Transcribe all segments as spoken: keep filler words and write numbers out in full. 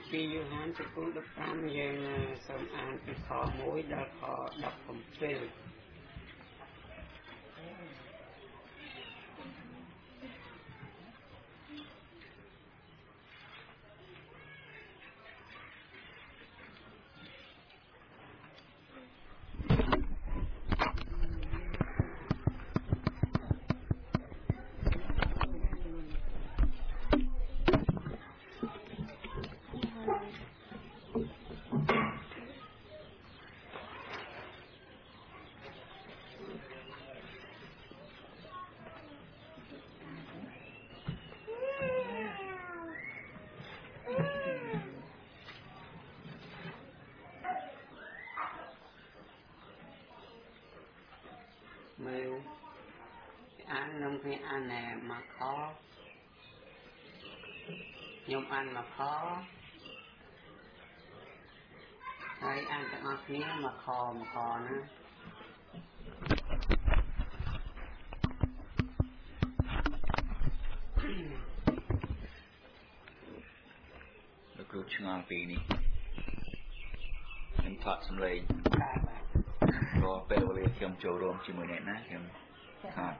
ពីយូហានចំពោះដប់ប្រាំយើងសូមអានពីខមួយដល់ខដប់ប្រាំមើលអាននំគ្នាអានណែមកខខ្ញុំអានមកខហើយអានទាំងអស់គ្នាមកខមកខណាលោកគ្រូឆ្ងល់ពីនេះខ្ញុំថតសំឡេងព្រោះពេលវេលាខ្ញុំចូលរួមជាមួយអ្នកណាខ្ញុំថត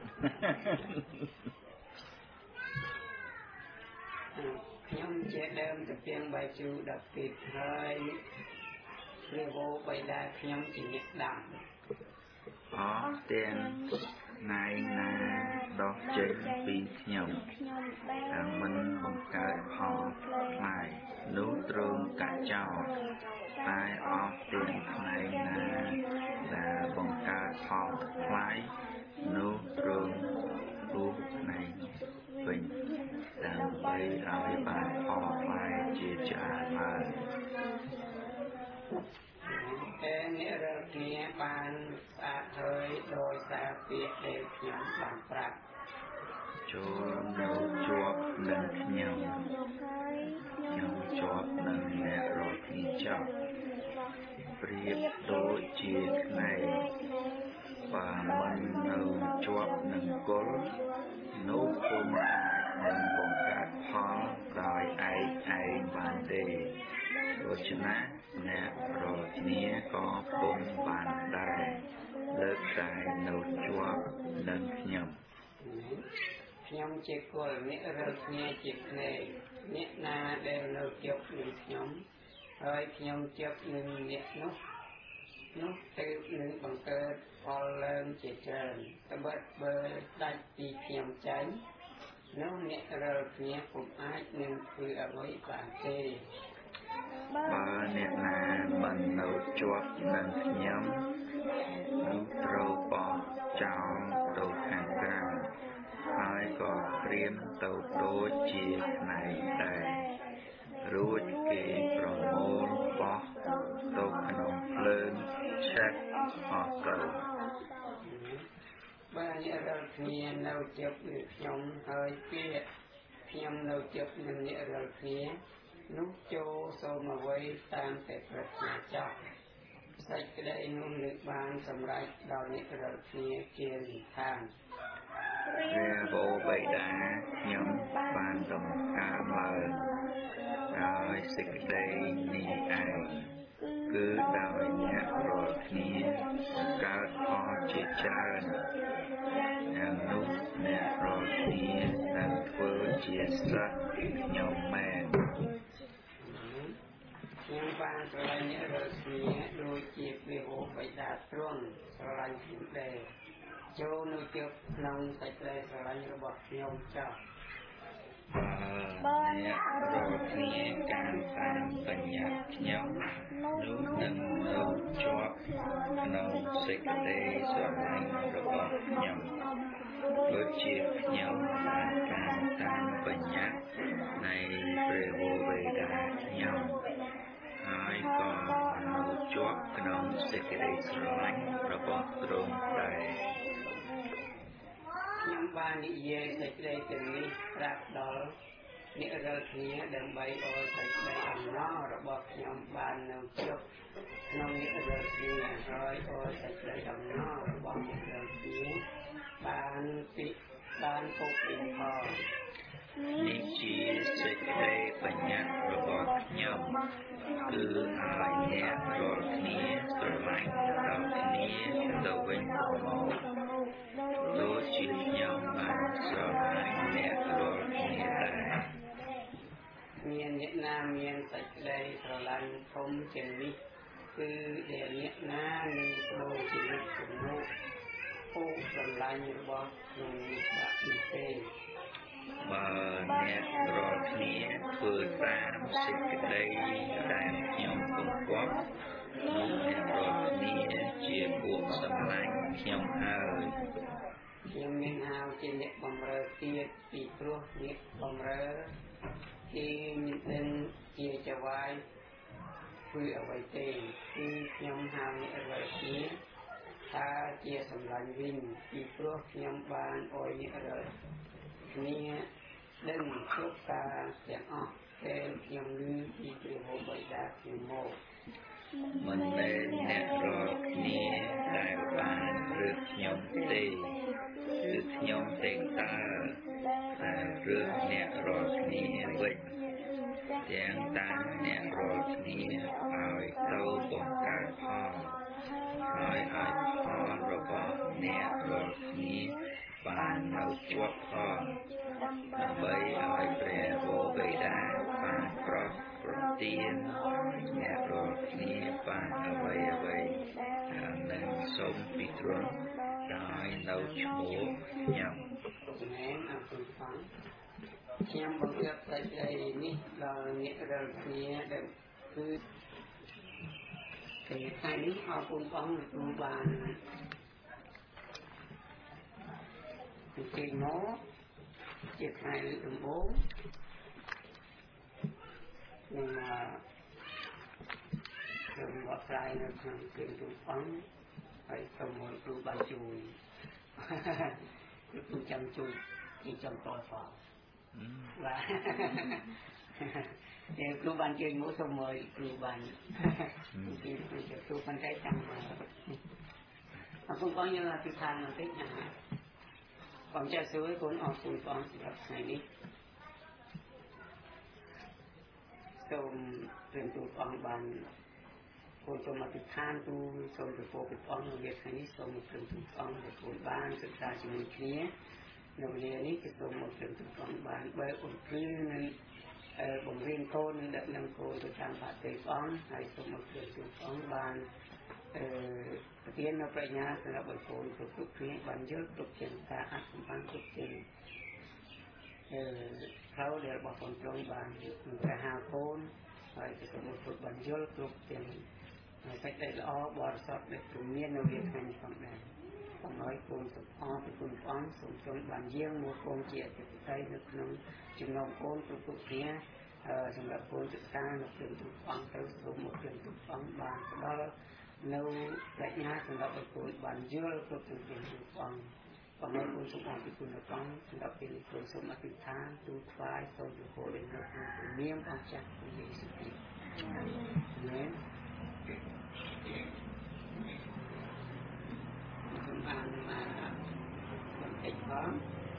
ខ្ញុំជាដើមទៅពីងបាយជូដប់ពីហើយព្រះវរបៃតាខ្ញុំជាអ្នកដាំអស់ទាំងថ្ងៃណាដោះចេញពីខ្ញុំតាមមិនបង្កើតផលផ្លែនោះទ្រង់កាត់ចោលតែអស់ទាំងថ្ងៃណាដែលបង្កើតផលផ្លែនោះទ្រង់រូបផ្នែកវិញដើម្បីឲ្យបានផលផ្លែជាច្រើនឡើងតែអ្នករកគ្នាបានស្អាតហើយដោយសារពាក្យដែលខ្ញុំបានប្រាប់ចូលនៅជាប់នឹងខ្ញុំខ្ញុំជាប់នឹងអ្នករកគ្នាចោលប្រៀបដូចជាផ្នែកបើមិននៅជាប់នឹងគល់នោះពុំអាចនឹងបង្កើតផលដោយឯកឯងបានទេដូច្នេះអ្នករាល់គ្នាក៏ពុំបានដែរលើកតែនៅជាប់នឹងខ្ញុំខ្ញុំជាគល់អ្នករាល់គ្នាជាភ្នែកអ្នកណាដែលនៅជាប់នឹងខ្ញុំហើយខ្ញុំជាប់នឹងអ្នកនោះនោះទៅនឹងបង្កើតផលឡើងជាច្រើនត្បិតបើដាច់ពីខ្ញុំចេញនោះអ្នករាល់គ្នាពុំអាចនឹងធ្វើអ្វីបានទេបើអ្នកណាមិននៅជាប់នឹងខ្ញុំនោះត្រូវបោះចោលទៅខាងក្រៅហើយក៏ព្រាមទៅដូចជាផ្នែកដែររួចគេប្រមូលបោះទៅក្នុងភ្លើងឆេះអស់ទៅបើអ្នករាល់គ្នានៅជាប់នឹងខ្ញុំហើយពាក្យខ្ញុំនៅជាប់នឹងអ្នករាល់គ្នានោះចូលសូមអ្វីតាមតែប្រាថ្នាចោះសេចក្តីនោះនឹងបានសម្រេចដល់អ្នករាល់គ្នាជានិធានព្រះបបិតាខ្ញុំបានដំកើងឡើងដោយសេចក្តីនេះឯងគឺដោយអ្នករាល់គ្នាកើតផលជាច្រើនយ៉ាងនោះអ្នករាល់គ្នានឹងធ្វើជាសិទ្ធិខ្ញុំមែនខ្ញុំបានស្រឡាញ់អ្នករាល់គ្នាដូចជាព្រះអូបិតាទ្រង់ស្រឡាញ់ខ្ញុំដែរចូលនៅជើងក្នុងសេចក្តីស្រឡាញ់របស់ខ្ញុំចោះបើអ្នករាល់គ្នាការតាមបញ្ញត្តិខ្ញុំនោះនឹងនៅជាប់ក្នុងសេចក្តីស្រឡាញ់របស់ខ្ញុំដូចជាខ្ញុំបានការតាមបញ្ញត្តិនៃព្រះវរបិតាខ្ញុំហើយក៏នៅជាប់ក្នុងសេចក្តីស្រឡាញ់របស់ទ្រង់ដែរខ្ញុំបាននិយាយសេចក្តីទាំងនេះប្រាប់ដល់អ្នករាល់គ្នាដើម្បីឲ្យសេចក្តីអំណររបស់ខ្ញុំបាននៅជាប់ក្នុងអ្នករាល់គ្នាហើយឲ្យសេចក្តីអំណររបស់អ្នករាល់គ្នាបានពីបានពុកពីផលនេះជាសេចក្តីបញ្ញត្តិរបស់ខ្ញុំគឺឲ្យអ្នករាល់គ្នាស្រឡាញ់ដល់គ្នាទៅវិញមកដូចជាខ្ញុំបានស្រឡាញ់អ្នករាល់គ្នាដែរមានអ្នកណាមានសេចក្តីស្រឡាញ់ធំជាងនេះគឺដែលអ្នកណានឹងបដូរជីវិតជំនួសអូស្រឡាញ់របស់ក្នុងនេះបាក់នេះទេបើអ្នករាល់គ្នាធ្វើតាមសេចក្តីដែលខ្ញុំបង្គាប់នោះអ្នករាល់គ្នាជាពួកស្រឡាញ់ខ្ញុំហើយខ្ញុំមានហៅជាអ្នកបម្រើទៀតពីព្រោះអ្នកបម្រើគេមានដឹងជាចវាយធ្វើអ្វីទេគឺខ្ញុំហៅអ្នករាល់គ្នាថាជាសម្លាញ់វិញពីព្រោះខ្ញុំបានអោយអ្នករាល់គ្នាដឹងគ្រប់ការទាំងអស់ដែលខ្ញុំឮពីព្រះហូបិតាខ្ញុំមកមិនមែនអ្នករាល់គ្នាដែលបានរើសខ្ញុំទេគឺខ្ញុំតែងតើតែរើសអ្នករាល់គ្នាវិញទាំងតាមអ្នករាល់គ្នាឲ្យទៅបង្កើតផលហើយឲ្យផលរបស់អ្នករាល់គ្នាបាននៅជាប់ផលដើម្បីឲ្យព្រះវរបិតាបានប្រោសប្រទានអ្នករាល់គ្នាបានអ្វីអ្វីហើយនឹងសូមពីទ្រង់ដោយនៅឈ្មោះខ្ញុំមែនអរគុណផងខ្ញុំបង្គាប់សេចក្តីនេះដល់អ្នករាល់គ្នាដែលគឺថ្ងៃនេះអរគុណផងទូបានពីគេមកជាថ្ងៃដំបូងនឹងខ្ញុំបកស្រាយនៅក្នុងគ្រឿងទូអង្គហើយសូមឲ្យគ្រូបានជួយគឺខ្ញុំចាំជួយទីចំតល់ផងបាទតែគ្រូបានជួយមកសូមឲ្យគ្រូបានគឺគឺគ្រូបានតែចាំមកអរគុណបងយើងអធិដ្ឋានបន្តិចណាបងចាស់សួរគុណអរគុណបងសម្រាប់ថ្ងៃនេះសូមព្រះទូលអង្គបានគុណសូមអធិដ្ឋានទូលសូមប្រពោព្រះអង្គនៅវាថ្ងៃនេះសូមព្រះទូលអង្គដែលគុណបានសិក្សាជាមួយគ្នានៅវេលានេះគឺសូមមកព្រះទូលអង្គបានបើអំព្រឺនឹងបង្រៀនកូននឹងដឹកនាំកូនទៅតាមបាទេព្រះអង្គហើយសូមមកព្រះទូលអង្គបានអឺប្រទាននៅប្រាជ្ញាសម្រាប់ឲ្យកូនគ្រប់គ្រប់គ្នាបានយល់គ្រប់ទាំងការអត្ថសម្បានគ្រប់ទាំងអឺផ្លូវដែលរបស់កូនត្រង់បានប្រហាកូនហើយទៅសូមមកគ្រប់បានយល់គ្រប់ទាំងសេចក្តីល្អបរិសុទ្ធដែលព្រមាននៅវាថ្ងៃនេះផងដែរសូមឲ្យកូនសុខអរពីគុណព្រះអង្គសូមទ្រង់បានយាងមកកូនជាអធិបតីនៅក្នុងចំណោមកូនគ្រប់គ្រប់គ្នាសម្រាប់កូនសិក្សានៅក្នុងទូអង្គទៅសូមមកក្នុងទូអង្គបានផ្ដល់នៅប្រាជ្ញាសម្រាប់ឲ្យកូនបានយល់គ្រប់ទាំងទាំងទូអង្គបងឲ្យគុណសូមអរពីគុណព្រះអង្គសម្រាប់ពេលនេះគុណសូមអធិដ្ឋានទូលថ្វាយសូមប្រពោលនៅក្នុងព្រះនាមអង្គចាស់ព្រះយេស៊ូវគ្រីស្ទអាមែនសូមអានមកបន្តិចផង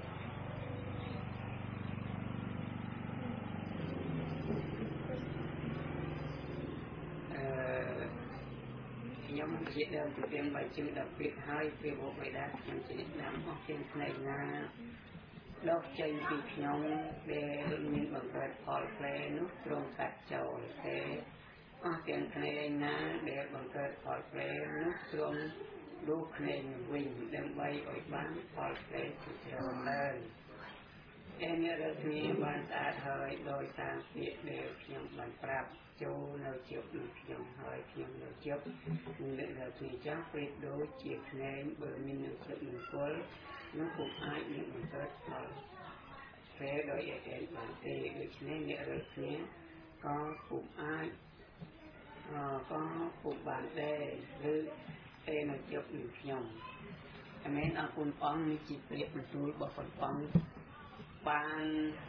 ខ្ញុំជាដើមពីបាយជឿដល់ពេលហើយពេលបបិតាខ្ញុំជាអ្នកដើមអស់ទាំងផ្នែកណាដកចេញពីខ្ញុំដែលមានបង្កើតផលផ្លែនោះទ្រង់កាត់ចោលតែអស់ទាំងផ្នែកណាដែលបង្កើតផលផ្លែនោះទ្រង់ដួសផ្នែកវិញដើម្បីឲ្យបានផលផ្លែជាច្រើនឡើងតែអ្នករាល់គ្នាបានស្អាតហើយដោយសារពាក្យដែលខ្ញុំបានប្រាប់ចូលនៅជាប់នឹងខ្ញុំហើយខ្ញុំនៅជាប់នឹងអ្នករាល់គ្នាចាស់ពេលដូចជាផ្នែកបើមាននឹងចិត្តមង្គលនោះពុំអាចនឹងបង្កើតផលផ្លែដោយឯកឯងបានទេដូច្នេះអ្នករាល់គ្នាក៏ពុំអាចក៏ពុំបានដែរឬតែនៅជាប់នឹងខ្ញុំអាមែនអរគុណព្រះអង្គនេះជាព្រះបន្ទូលរបស់ព្រះអង្គបាន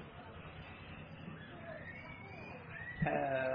អឺ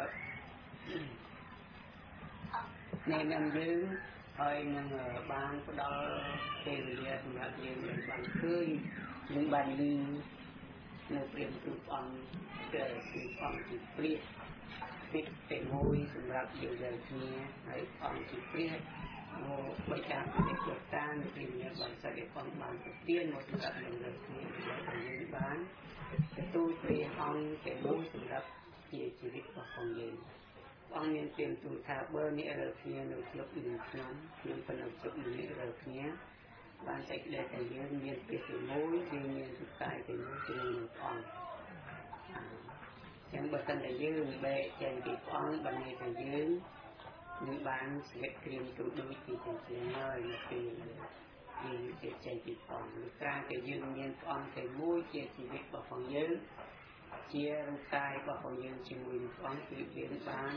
អ្នកនឹងយើងហើយនឹងបានផ្ដល់ពេលវេលាសម្រាប់យើងបានឃើញនឹងបានឮនៅព្រះបន្ទូលព្រះអង្គគឺអង្គជាព្រះពិតតែមួយសម្រាប់យើងទាំងគ្នាហើយអង្គជាព្រះមកបិតាព្រះលោកតានៃព្រះញាតិបានសេចក្ដីអង្គបានប្រទានមកសម្រាប់យើងទាំងគ្នាដែលយើងបានទទួលព្រះអង្គតែមួយសម្រាប់ជាជីវិតរបស់យើងអង្គមានទានទូលថាបើអ្នករើគ្នានៅជប់នឹងខ្ញុំខ្ញុំក៏នៅជប់នឹងអ្នករើគ្នាបានសេចក្ដីតែយើងមានព្រះតែមួយយើងមានសុខកាយតែមួយជាមួយនឹងអង្គចឹងបើសិនតែយើងបែកចេញពីអង្គបានន័យថាយើងនឹងបានស្វេតក្រៀមទូដូចពីជាជាហើយនៅពេលយើងចេញចេញពីអង្គឬក្រៅតែយើងមានអង្គតែមួយជាជីវិតរបស់យើងជារូបកាយរបស់យើងជាមួយនឹងអង្គគឺយើងបាន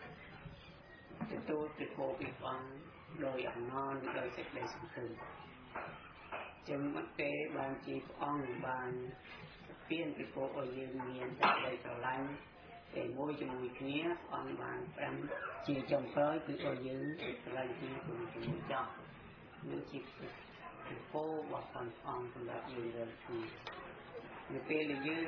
ទទួលពីពោពីអង្គដោយអំណរដោយសេចក្ដីសង្ឃឹមចឹងមកទេបានជាព្រះអង្គបានពៀនពីពោឲ្យយើងមានសេចក្ដីស្រឡាញ់តែមួយជាមួយគ្នាអង្គបានប្រាំជាចុងក្រោយគឺឲ្យយើងស្រឡាញ់គ្នាជាមួយចោះនឹងជាពីពោរបស់អង្គសម្រាប់យើងរាល់គ្នានៅពេលដែលយើង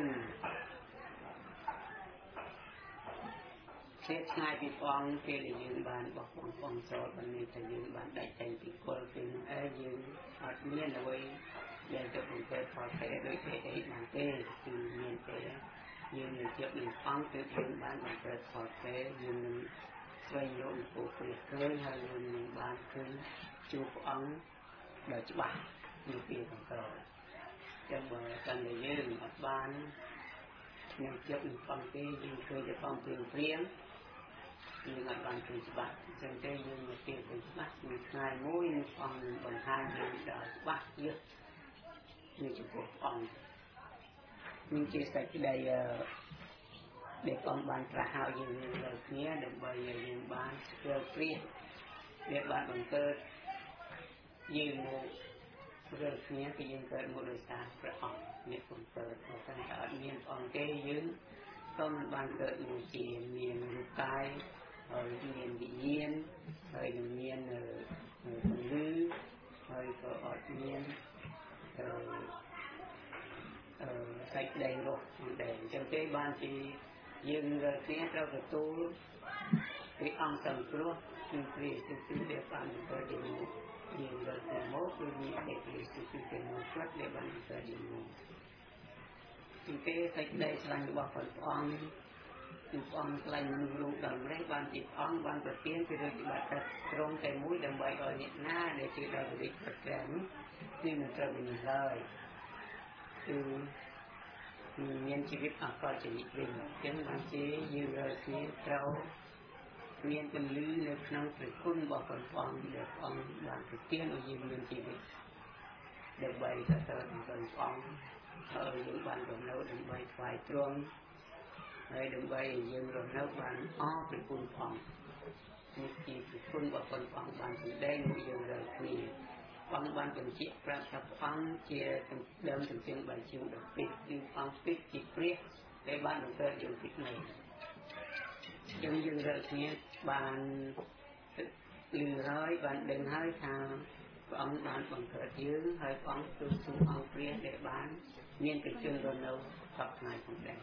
ជាឆ្ងាយពីព្រះអង្គពេលដែលយើងបានបោះបង់អង្គចោលបាននេះតែយើងបានដាច់ចេញពីគល់ពេលនោះឯងយើងអត់មានអ្វីដែលទៅបង្កើតផលតែដូចទេអីបានទេគឺមានតែយើងនឹងជាប់នឹងអង្គគឺយើងបានបង្កើតផលតែយើងនឹងស្វែងរកពរព្រះឃើញហើយយើងនឹងបានឃើញជួបព្រះអង្គដោយច្បាស់នៅពេលបន្តចឹងបើតាមដែលយើងអត់បាននឹងជាប់នឹងអង្គទេយើងឃើញតែអង្គព្រៀងព្រៀងយើងអត់បានឃើញច្បាស់ចឹងទេយើងមកពេលឃើញច្បាស់មួយថ្ងៃមួយនឹងអង្គបង្ហាញយើងដល់ច្បាស់ទៀតនេះចំពោះអង្គនេះជាសេចក្តីដែលអង្គបានត្រាស់ឲ្យយើងលើគ្នាដើម្បីឲ្យយើងបានស្គាល់ព្រះដែលបានបង្កើតយើងមកលើគ្នាគឺយើងកើតមកដោយសារព្រះអង្គអ្នកបង្កើតបើមិនអត់មានអង្គទេយើងក៏មិនបានកើតមកជាមានរូបកាយហើយមានវិញ្ញាណហើយនឹងមានពន្លឺហើយក៏អត់មានអឺអឺសេចក្តីរស់ដែរអញ្ចឹងទេបានជាយើងរាល់គ្នាត្រូវទទួលព្រះអង្គសង្គ្រោះគឺព្រះយេស៊ូវគ្រីស្ទដែលបានបង្កើតយើងមកយើងរាល់គ្នាមកគឺមានព្រះយេស៊ូវគ្រីស្ទដែលមកគាត់ដែលបានបង្កើតយើងមកពីពេលសេចក្តីស្រឡាញ់របស់ព្រះអង្គគឺព្រះអង្គថ្លែងមនុស្សលោកដល់ម្លេះបានជាអង្គបានប្រទានពីរាជបត្រត្រង់តែមួយដើម្បីឲ្យអ្នកណាដែលជឿដល់រាជបត្រនោះគឺមិនត្រូវវិនិច្ឆ័យគឺមានជីវិតអកលជានិច្ចវិញចឹងបានជាយើងរាល់គ្នាត្រូវមានពន្លឺនៅក្នុងព្រះគុណរបស់ព្រះអង្គដែលព្រះអង្គបានប្រទានឲ្យយើងមានជីវិតដើម្បីសរសើរដល់ព្រះអង្គហើយយើងបានរស់នៅដើម្បីថ្វាយទ្រង់ហើយដើម្បីឲ្យយើងរស់នៅបានអរព្រះគុណព្រះអង្គនេះជាព្រះគុណរបស់ព្រះអង្គបានសម្ដែងមកយើងរាល់គ្នាអង្គបានបញ្ជាក់ប្រាប់ថាព្រះអង្គជាដើមទំពាំងបាយជើងដ៏ពិតគឺអង្គពិតជាព្រះដែលបានបង្កើតយើងពីនេះយើងយើងរាល់គ្នាបានឮហើយបានដឹងហើយថាព្រះអង្គបានបង្កើតយើងហើយព្រះអង្គទូទូអង្គព្រះដែលបានមានកិច្ចជនរស់នៅសពថ្ងៃផងដែរ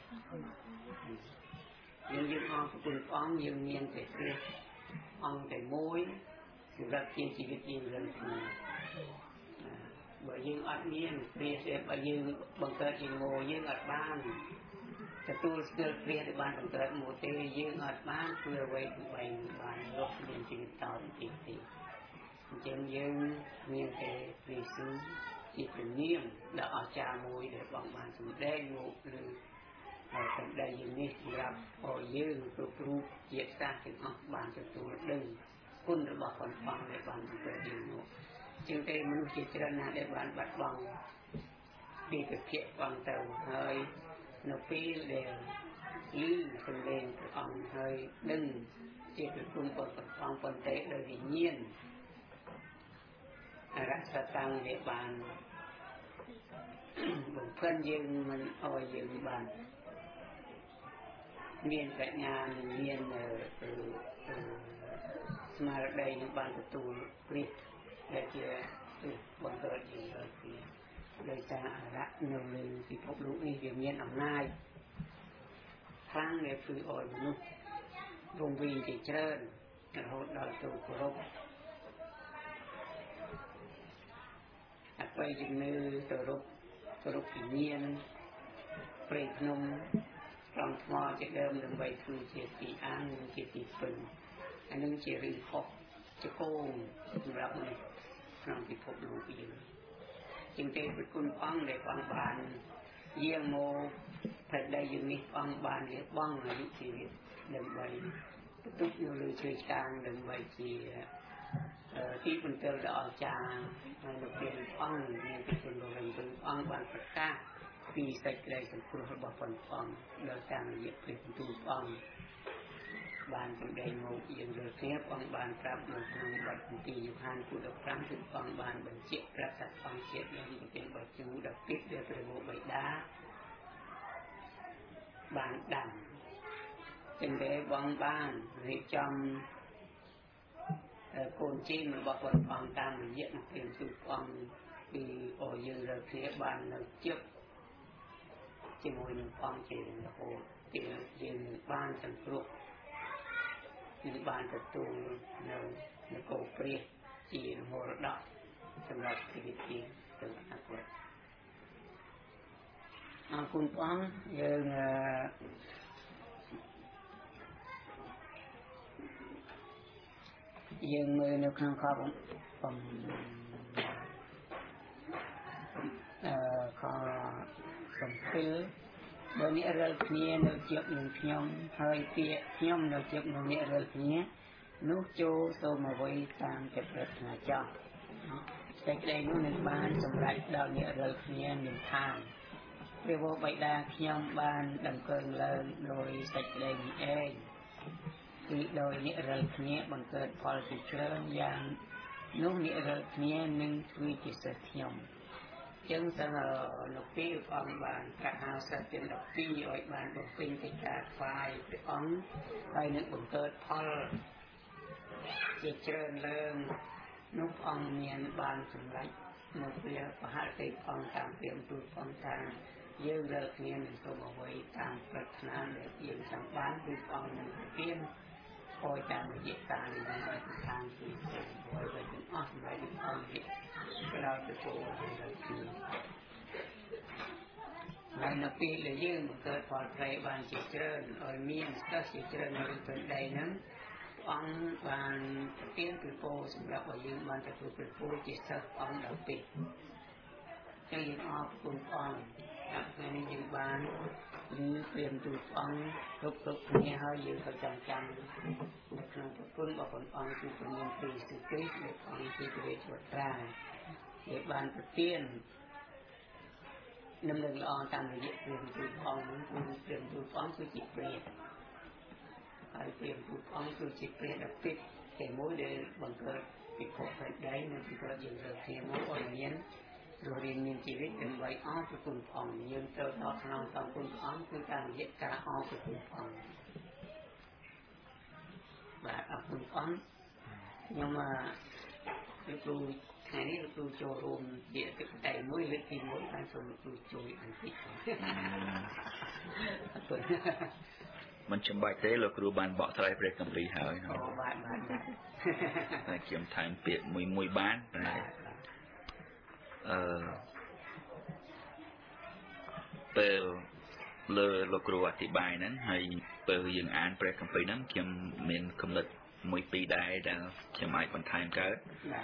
យើងយើងអរគុណព្រះអង្គយើងមានតែព្រះអង្គតែមួយសម្រាប់ជាជីវិតយើងរាល់គ្នាបើយើងអត់មានព្រះទេបើយើងបង្កើតជាងោយើងអត់បានទទួលស្គាល់ព្រះដែលបានបង្កើតមកទេយើងអត់បានធ្វើអ្វីដើម្បីបានរស់មានជីវិតតទៅទៀតទេអញ្ចឹងយើងមានតែព្រះយេស៊ូវជាព្រះនាមដ៏អស្ចារ្យមួយដែលបងបានសម្ដែងមកលើហើយសម្ដែងយើងនេះសម្រាប់ឲ្យយើងគ្រប់រូបជាសាសទាំងអស់បានទទួលដឹងគុណរបស់ព្រះអង្គដែលបានបង្កើតយើងមកជាងតែមនុស្សជាច្រើនណាស់ដែលបានបាត់បង់ពីកិច្ចផងទៅហើយនៅពេលដែលឮសំឡេងព្រះអង្គហើយដឹងជាព្រះគុណរបស់ព្រះអង្គប៉ុន្តែដោយវិញ្ញាណអរសតាំងដែលបានបង្កើនយើងមិនឲ្យយើងបានមានបញ្ញាមានស្មារតីនឹងបានទទួលព្រះដែលជាបង្កើតយើងឲ្យដោយសារអរៈនៅលើពិភពលោកនេះវាមានអំណាចគឺអរមនុស្សវងវិញជាច្រើនរហូតដល់ទៅគោរពអបិយជំនឿទៅរកគោរពវិញ្ញាណព្រៃភ្នំត្រង់ថ្មជាដើមដើម្បីធ្វើជាទីអាននិងជាទីពឹងអានឹងជារឿងខុសជាគោលសម្រាប់មនុស្សក្នុងពិភពលោកយើងជាងទេព្រះគុណអង្គដែលអង្គបានយាងមកតែដីយើងនេះអង្គបានលះបង់អាយុជីវិតដើម្បីបន្ទុកនៅលើជើងកាងដើម្បីជាទីបន្ទិលដ៏អស្ចារ្យហើយនៅពេលអង្គមានពីគុណលោកវិញអង្គបានប្រកាសពីសេចក្តីសង្គ្រោះរបស់ព្រះអង្គដោយតាមរយៈព្រះបន្ទូលអង្គបានសម្ដែងមកយើងលើគ្នាអង្គបានប្រាប់នៅក្នុងបទគម្ពីរយ៉ូហានពុទ្ធដកប្រាំគឺអង្គបានបញ្ជាក់ប្រាប់ថាអង្គជានឹងเป็นបទជូដល់ពីដែលព្រះមុខបិតាបានដាំចឹងដែរបងបានរៀបចំកូនជីមរបស់ព្រះអង្គតាមរយៈនឹងព្រះទូលអង្គពីអរយើងលើគ្នាបាននៅជិបជាមួយនឹងអង្គជារហូតពីយើងបានសង្គ្រោះនឹងបានទទួលនៅនគរព្រះជាមរតកសម្រាប់ជីវិតជាទៅអនាគតអរគុណព្រះអង្គយើងយើងមើលនៅក្នុងខបំបំអឺខសំពិលបើអ្នករិលគ្នានៅជាប់នឹងខ្ញុំហើយពាក្យខ្ញុំនៅជាប់នឹងអ្នករិលគ្នានោះចូលសូមអ្វីតាមតែប្រាថ្នាចង់សេចក្តីនោះនឹងបានសម្រេចដល់អ្នករិលគ្នានឹងខាងព្រះវរបិតាខ្ញុំបានដំកើងឡើងដោយសេចក្តីនេះឯងគឺដោយអ្នករិលគ្នាបង្កើតផលជាច្រើនយ៉ាងនោះអ្នករិលគ្នានឹងធ្វើជាសិស្សខ្ញុំចឹងទៅនៅពេលអង្គបានកាត់ហៅសិស្សទាំងដប់ពីរឲ្យបានបំពេញកិច្ចការថ្វាយព្រះអង្គហើយនឹងបង្កើតផលជាច្រើនឡើងនោះអង្គមានបានសម្រេចនៅពេលបហតិអង្គតាមពេលទូលអង្គថាយើងរើគ្នានឹងសូមអ្វីតាមប្រាថ្នាដែលយើងចង់បានគឺអង្គនឹងប្រទានគយតាមរយៈការនេះឲ្យខាងពីហើយទៅទាំងអស់សម្រាប់អង្គនេះក្រៅទៅចូលទៅគឺហើយនៅពេលដែលយើងបង្កើតផលប្រែបានជាច្រើនឲ្យមានសិស្សជាច្រើននៅក្នុងដីហ្នឹងអង្គបានប្រទានព្រះពរសម្រាប់ឲ្យយើងបានទទួលព្រះពរជាសិស្សអង្គដល់ពេកចឹងយើងអរគុណអង្គតាមពេលនេះយើងបានឬព្រាមទូលអង្គគ្រប់គ្រប់គ្នាហើយយើងក៏ចាំចាំនៅក្នុងប្រគុណរបស់ព្រះអង្គគឺព្រះនាមព្រះយេស៊ូវគ្រីស្ទដែលអង្គជាព្រះរាជវត្រាដែលបានប្រទាននឹងនឹងល្អតាមរយៈព្រះទូលអង្គនោះគឺព្រះទូលអង្គគឺជាព្រះហើយព្រះទូលអង្គគឺជាព្រះដ៏ពិតតែមួយដែលបង្កើតពិភពផ្សេងដែរនិងពិភពយើងរើគ្នាមកឲ្យមានរស់រានមានជីវិតដើម្បីអរគុណព្រះអង្គយើងត្រូវតបស្នងតាមគុណព្រះអង្គគឺតាមរយៈការអរគុណព្រះអង្គបាទអរគុណព្រះអង្គខ្ញុំលោកគ្រូថ្ងៃនេះលោកគ្រូចូលរួមជាទឹកតែមួយលើកទីមួយបានសូមលោកគ្រូជួយបន្តិចអរគុណមិនចាំបាច់ទេលោកគ្រូបានបកស្រាយព្រះគម្ពីរហើយអូបាទបាទតែខ្ញុំថែមពាក្យមួយមួយបានតែអឺពេលលើលោកគ្រូអធិប្បាយហ្នឹងហើយពេលយើងអានព្រះគម្ពីរហ្នឹងខ្ញុំមានគំនិតមួយពីរដែរដែលខ្ញុំអាចបន្ថែមកើត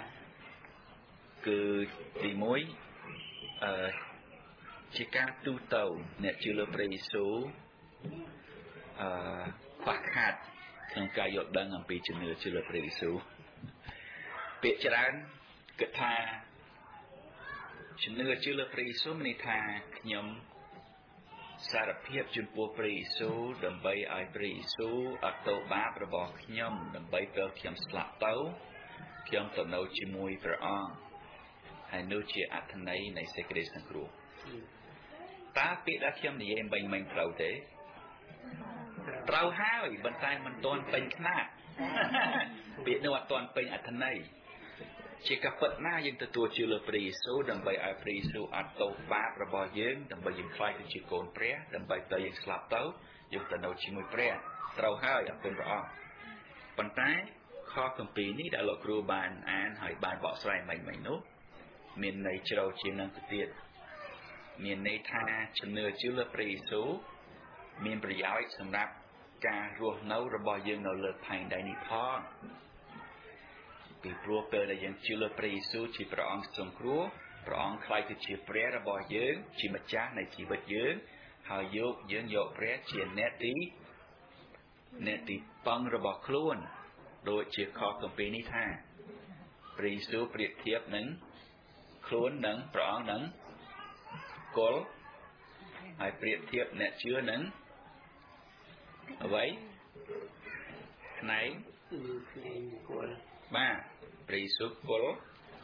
គឺទីមួយអឺជាការទូទៅអ្នកជឿលើព្រះយេស៊ូវអឺខ្វះខាតក្នុងការយល់ដឹងអំពីជំនឿជឿលើព្រះយេស៊ូវពាក្យច្រើនគិតថាជំនឿជឿលើព្រះយេស៊ូវមានន័យថាខ្ញុំសារភាពចំពោះព្រះយេស៊ូវដើម្បីឲ្យព្រះយេស៊ូវអត់ទោសបាបរបស់ខ្ញុំដើម្បីពេលខ្ញុំស្លាប់ទៅខ្ញុំទៅនៅជាមួយព្រះអង្គហើយនោះជាអត្ថន័យនៃសេចក្តីសង្គ្រោះតើពាក្យដែលខ្ញុំនិយាយមិញមិញត្រូវទេត្រូវហើយប៉ុន្តែមិនទាន់ពេញខ្នាតពាក្យនោះអត់ទាន់ពេញអត្ថន័យជាកពិតណាយើងទទួលជឿលើព្រះយេស៊ូវដើម្បីឲ្យព្រះយេស៊ូវអត់ទោសបាបរបស់យើងដើម្បីយើងខ្លាចទៅជាកូនព្រះដើម្បីទៅយើងស្លាប់ទៅយើងទៅនៅជាមួយព្រះត្រូវហើយអរគុណព្រះអង្គប៉ុន្តែខគម្ពីរនេះដែលលោកគ្រូបានអានហើយបានបកស្រាយមិញមិញនោះមានន័យជ្រៅជាងនឹងទៅទៀតមានន័យថាជំនឿជឿលើព្រះយេស៊ូវមានប្រយោជន៍សម្រាប់ការរស់នៅរបស់យើងនៅលើផែនដីនេះផងពីព្រោះពេលដែលយើងជឿលើព្រះយេស៊ូវជាព្រះអង្គទ្រង់គ្រួព្រះអង្គខ្លាចទៅជាព្រះរបស់យើងជាម្ចាស់នៃជីវិតយើងហើយយកយើងយកព្រះជាអ្នកទីអ្នកទីពឹងរបស់ខ្លួនដូចជាខគម្ពីរនេះថាព្រះយេស៊ូវប្រៀបធៀបនឹងខ្លួននឹងព្រះអង្គនឹងគល់ហើយប្រៀបធៀបអ្នកជឿនឹងអ្វីផ្នែកផ្នែកគល់បាទព្រះយេស៊ូវគល់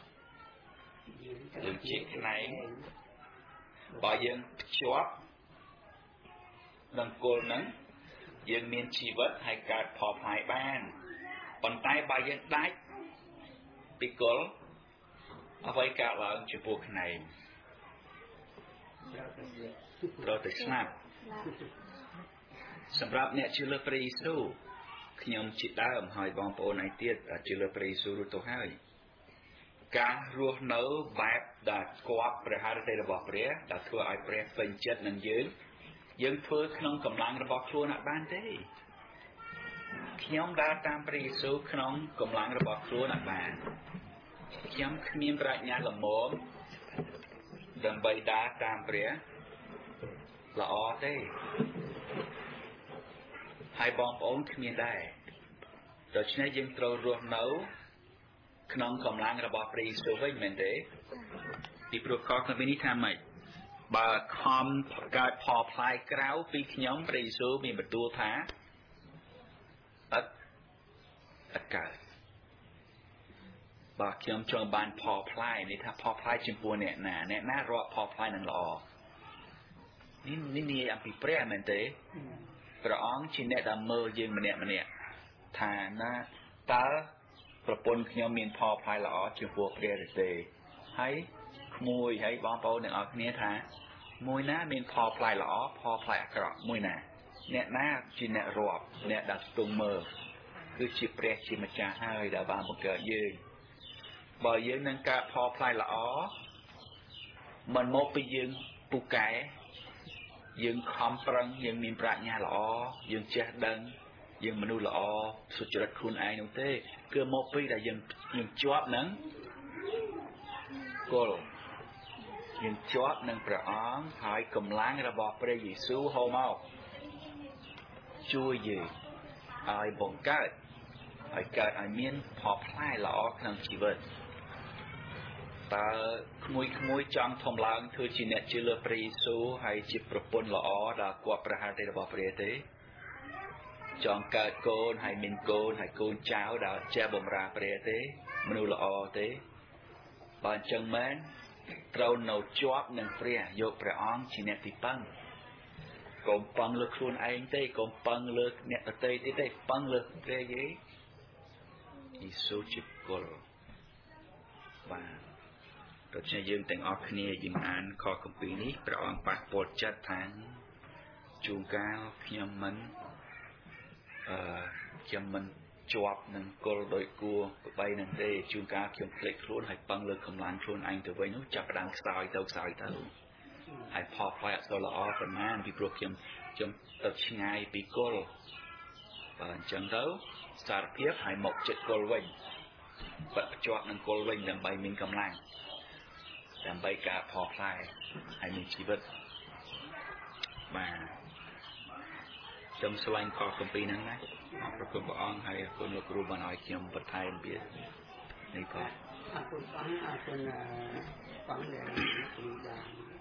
យើងជាផ្នែកបើយើងភ្ជាប់នឹងគល់នឹងយើងមានជីវិតហើយកើតផលផ្លែបានប៉ុន្តែបើយើងដាច់ពីគល់អ្វីកើតឡើងចំពោះផ្នែកត្រូវតែស្លាប់សម្រាប់អ្នកជឿលើព្រះយេស៊ូវខ្ញុំជាដើមហើយបងប្អូនឯទៀតជឿលើព្រះយេស៊ូវរួចទៅហើយការរស់នៅបែបដែលគប់ព្រះハរតីរបស់ព្រះដែលធ្វើឲ្យព្រះពេញចិត្តនឹងយើងយើងធ្វើក្នុងកម្លាំងរបស់ខ្លួនអត់បានទេខ្ញុំដើរតាមព្រះយេស៊ូវក្នុងកម្លាំងរបស់ខ្លួនអត់បានខ្ញុំគ្មានប្រាជ្ញាល្មមដើម្បីដើរតាមព្រះល្អទេហើយបងប្អូនគ្មានដែរដូច្នេះយើងត្រូវរស់នៅក្នុងកម្លាំងរបស់ព្រះយេស៊ូវវិញមែនទេពីព្រោះខគម្ពីរនេះថាម៉េចបើខំកើតផលផ្លែក្រៅពីខ្ញុំព្រះយេស៊ូវមានបន្ទូលថាអត់អត់កើតបើខ្ញុំចង់បានផលផ្លែនេះថាផលផ្លែចំពោះអ្នកណាអ្នកណារកផលផ្លែនឹងល្អនេះនេះនិយាយអំពីព្រះមែនទេព្រះអង្គជាអ្នកដែលមើលយើងម្នាក់ម្នាក់ថាណាតើប្រពន្ធខ្ញុំមានផលផ្លែល្អចំពោះព្រះឬទេហើយក្មួយហើយបងប្អូនទាំងអស់គ្នាថាមួយណាមានផលផ្លែល្អផលផ្លែអាក្រក់មួយណាអ្នកណាជាអ្នករាប់អ្នកដែលស្ទង់មើលគឺជាព្រះជាម្ចាស់ហើយដែលបានបង្កើតយើងបើយើងនឹងកើតផលផ្លែល្អមិនមកពីយើងពូកែយើងខំប្រឹងយើងមានប្រាជ្ញាល្អយើងចេះដឹងយើងមនុស្សល្អសុចរិតខ្លួនឯងនោះទេគឺមកពីដែលយើងយើងជាប់នឹងគល់យើងជាប់នឹងព្រះអង្គហើយកម្លាំងរបស់ព្រះយេស៊ូវហូរមកជួយយើងឲ្យបង្កើតឲ្យកើតឲ្យមានផលផ្លែល្អក្នុងជីវិតតើក្មួយក្មួយចង់ធំឡើងធ្វើជាអ្នកជឿលើព្រះយេស៊ូវហើយជាប្រពន្ធល្អដែលគាត់ប្រហារទេរបស់ព្រះទេចង់កើតកូនហើយមានកូនហើយកូនចៅដែលចេះបម្រើព្រះទេមនុស្សល្អទេបើអញ្ចឹងមែនត្រូវនៅជាប់នឹងព្រះយកព្រះអង្គជាអ្នកទីពឹងកុំពឹងលើខ្លួនឯងទេកុំពឹងលើអ្នកដទៃទៀតទេពឹងលើព្រះយេស៊ូវជាគល់បាទដូច្នេះយើងទាំងអស់គ្នាយើងអានខគម្ពីរនេះព្រះអង្គប៉ះពាល់ចិត្តថាជួនកាលខ្ញុំមិនអឺខ្ញុំមិនជាប់នឹងគល់ដោយគួរប្របីនឹងទេជួនកាលខ្ញុំភ្លេចខ្លួនហើយពឹងលើកម្លាំងខ្លួនឯងទៅវិញនោះចាប់ផ្ដើមខ្សោយទៅខ្សោយទៅហើយផលផ្លែអត់សូវល្អប៉ុន្មានពីព្រោះខ្ញុំខ្ញុំទៅឆ្ងាយពីគល់បើអញ្ចឹងទៅសារភាពហើយមកចិត្តគល់វិញបាត់ភ្ជាប់នឹងគល់វិញដើម្បីមានកម្លាំងដើម្បីការផលផ្លែហើយមានជីវិតបាទខ្ញុំស្វែងខគម្ពីរហ្នឹងណាអរគុណព្រះអង្គហើយអរគុណលោកគ្រូបានឲ្យខ្ញុំបន្ថែមទៀតនេះក៏អរគុណបងអរគុណបងដែលគ្រូបាន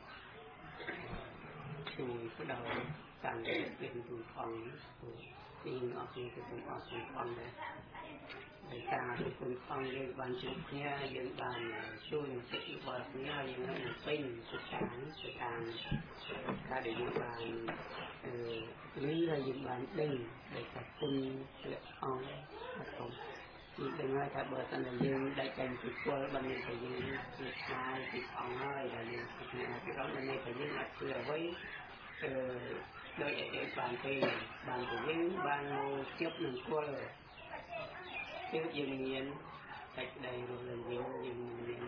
ជួយផ្ដល់ការរៀនពីទូផងពីអរគុណគឺអរគុណផងដែរដោយសារគុណផងយើងបានជួបគ្នាយើងបានជួយនឹងចិត្តរបស់គ្នាយើងនឹងពេញសិក្សាសិក្សាការដែលយើងបានអឺឬហើយយើងបានដឹងដោយសារគុណព្រះអង្គអរគុណពីដឹងហើយថាបើសិនតែយើងដាច់ចេញពីគល់បាននេះតែយើងជាឆ្ងាយពីអង្គហើយដែលយើងឆ្ងាយពីអង្គនេះតែយើងអត់ធ្វើអ្វីអឺដោយអីបានទេបានទៅយើងបានមកជប់នឹងគល់គឺយើងមានតែក្តីរស់ឡើងវិញយើងមាន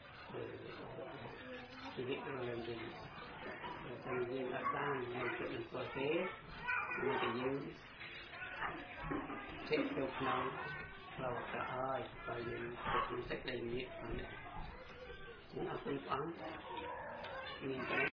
ជីវិតរស់ឡើងវិញតែយើងអត់បានមកជប់នឹងគល់ទេមានតែយើងចេះទៅក្នុងเราจะเอ้ยไปยืนจะมีสักเรื่องนี้อันนี้คุณเอาคุณฟังมี